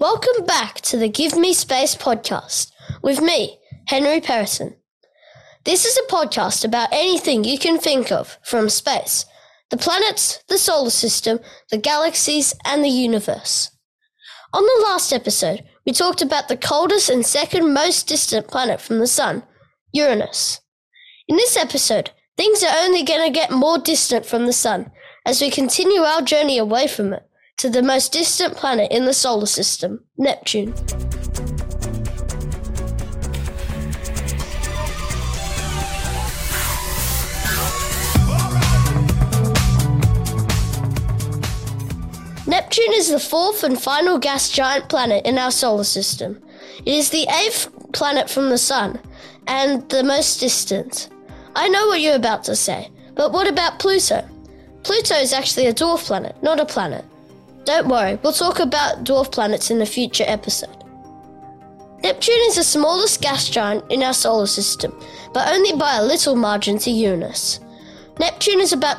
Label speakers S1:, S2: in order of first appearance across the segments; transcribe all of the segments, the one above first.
S1: Welcome back to the Give Me Space podcast with me, Henry Perrison. This is a podcast about anything you can think of from space, the planets, the solar system, the galaxies, and the universe. On the last episode, we talked about the coldest and second most distant planet from the Sun, Uranus. In this episode, things are only going to get more distant from the Sun as we continue our journey away from it to the most distant planet in the solar system, Neptune. Neptune is the fourth and final gas giant planet in our solar system. It is the eighth planet from the Sun and the most distant. I know what you're about to say, but what about Pluto? Pluto is actually a dwarf planet, not a planet. Don't worry, we'll talk about dwarf planets in a future episode. Neptune is the smallest gas giant in our solar system, but only by a little margin to Uranus. Neptune is about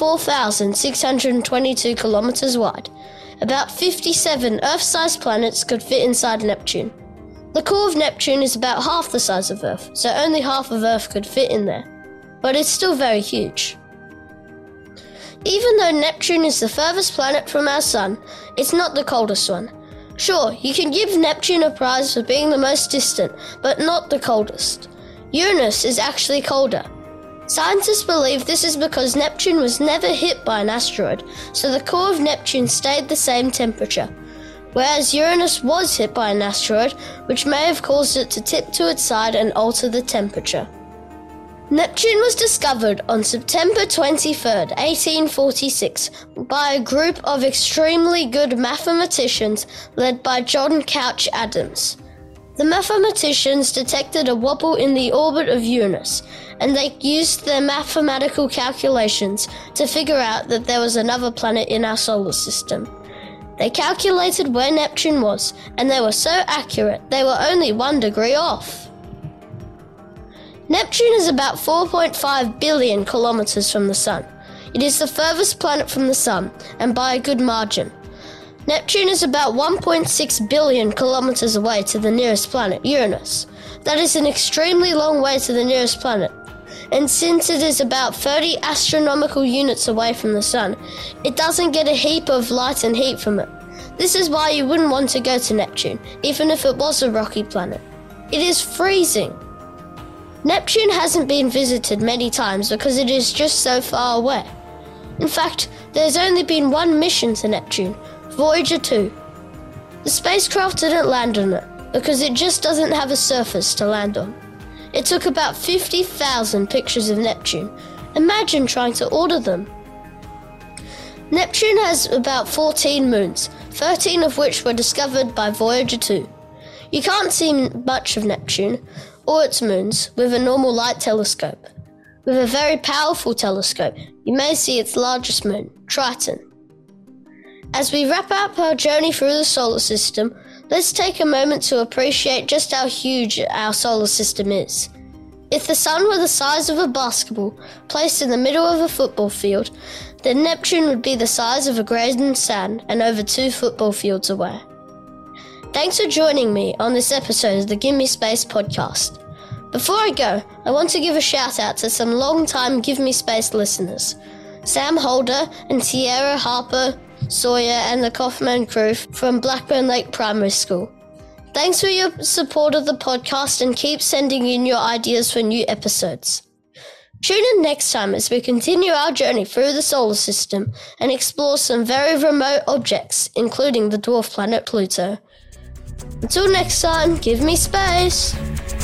S1: 24,622 kilometers wide. About 57 Earth-sized planets could fit inside Neptune. The core of Neptune is about half the size of Earth, so only half of Earth could fit in there. But it's still very huge. Even though Neptune is the furthest planet from our Sun, it's not the coldest one. Sure, you can give Neptune a prize for being the most distant, but not the coldest. Uranus is actually colder. Scientists believe this is because Neptune was never hit by an asteroid, so the core of Neptune stayed the same temperature, whereas Uranus was hit by an asteroid, which may have caused it to tip to its side and alter the temperature. Neptune was discovered on September 23rd, 1846, by a group of extremely good mathematicians led by John Couch Adams. The mathematicians detected a wobble in the orbit of Uranus, and they used their mathematical calculations to figure out that there was another planet in our solar system. They calculated where Neptune was, and they were so accurate they were only 1 degree off. Neptune is about 4.5 billion kilometers from the Sun. It is the furthest planet from the Sun, and by a good margin. Neptune is about 1.6 billion kilometers away to the nearest planet, Uranus. That is an extremely long way to the nearest planet. And since it is about 30 astronomical units away from the Sun, it doesn't get a heap of light and heat from it. This is why you wouldn't want to go to Neptune, even if it was a rocky planet. It is freezing. Neptune hasn't been visited many times because it is just so far away. In fact, there's only been one mission to Neptune, Voyager 2. The spacecraft didn't land on it because it just doesn't have a surface to land on. It took about 50,000 pictures of Neptune. Imagine trying to order them. Neptune has about 14 moons, 13 of which were discovered by Voyager 2. You can't see much of Neptune or its moons with a normal light telescope. With a very powerful telescope, you may see its largest moon, Triton. As we wrap up our journey through the solar system, let's take a moment to appreciate just how huge our solar system is. If the Sun were the size of a basketball placed in the middle of a football field, then Neptune would be the size of a grain of sand and over 2 football fields away. Thanks for joining me on this episode of the Give Me Space podcast. Before I go, I want to give a shout out to some long-time Give Me Space listeners, Sam Holder and Tierra Harper Sawyer and the Kaufman crew from Blackburn Lake Primary School. Thanks for your support of the podcast and keep sending in your ideas for new episodes. Tune in next time as we continue our journey through the solar system and explore some very remote objects, including the dwarf planet Pluto. Until next time, give me space!